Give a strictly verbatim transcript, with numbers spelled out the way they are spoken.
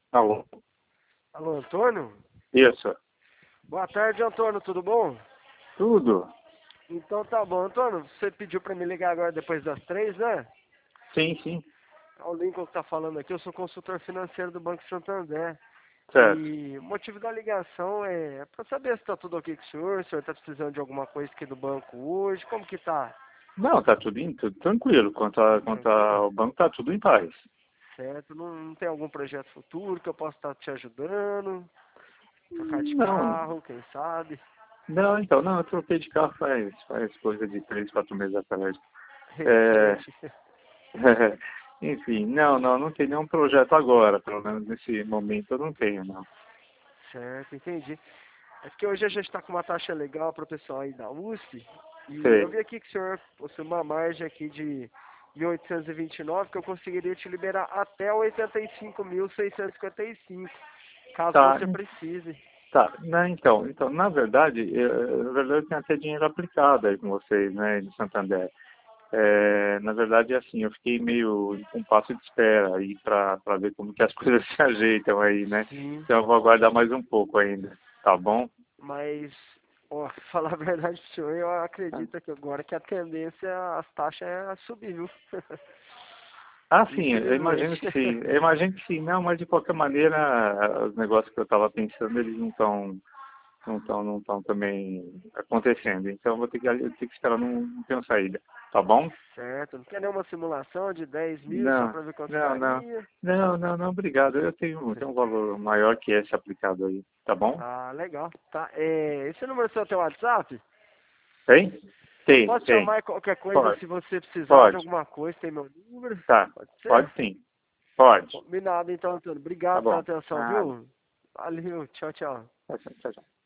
Alô? Alô, Antônio? Isso. Boa tarde, Antônio, tudo bom? Tudo? Então tá bom, Antônio, você pediu pra me ligar agora depois das três, né? Sim, sim. É o Lincoln que tá falando aqui, eu sou consultor financeiro do Banco Santander. Certo. E o motivo da ligação é pra saber se tá tudo ok com o senhor, se o senhor tá precisando de alguma coisa aqui do banco hoje, como que tá? Não, tá tudo, em- tudo tranquilo. Quanto, a, quanto Tranquilo? ao banco, tá tudo em paz. Certo? Não, não tem algum projeto futuro que eu possa estar te ajudando? Trocar de Não, carro, quem sabe? não, então, não, eu troquei de carro faz, faz coisa de três, quatro meses atrás. É, Recente. enfim, não, não, não tem nenhum projeto agora, pelo menos nesse momento eu não tenho, não. Certo, entendi. É porque hoje a gente está com uma taxa legal para o pessoal aí da U S P. E eu Sei. vi aqui que o senhor possui uma margem aqui de mil oitocentos e vinte e nove que eu conseguiria te liberar até oitenta e cinco mil seiscentos e cinquenta e cinco, caso Tá, você precise. tá. Não, então, então, na verdade, eu, na verdade eu tenho até dinheiro aplicado aí com vocês, né, de Santander. É, na verdade, assim, eu fiquei meio com um passo de espera aí para ver como que as coisas se ajeitam aí, né? Sim, Então eu vou aguardar mais um pouco ainda, tá bom? mas, ó, falar a verdade pro senhor, eu acredito que agora que a tendência, as taxas é subir, viu? Ah, sim, eu imagino Infelizmente. que sim. Eu imagino que sim, não, mas de qualquer maneira, os negócios que eu estava pensando, eles não estão não estão não estão também acontecendo. Então eu vou ter que, eu tenho que esperar, não, não tenho saída, tá bom? Certo, não quer nenhuma simulação de dez mil só Não, para ver quanto não, não. daria? Não, não, não, obrigado. Eu tenho, tenho um valor maior que esse aplicado aí, tá bom? Ah, legal. Tá, é, esse número seu é teu WhatsApp? Tem? Eu Tem, posso tem. chamar qualquer coisa Pode, se você precisar de pode. alguma coisa, tem meu número? Tá. Pode ser? Pode sim. Pode. Combinado então, Antônio. Tá Obrigado pela bom. atenção, Nada. viu? Valeu, tchau, tchau. Tchau, tchau, tchau.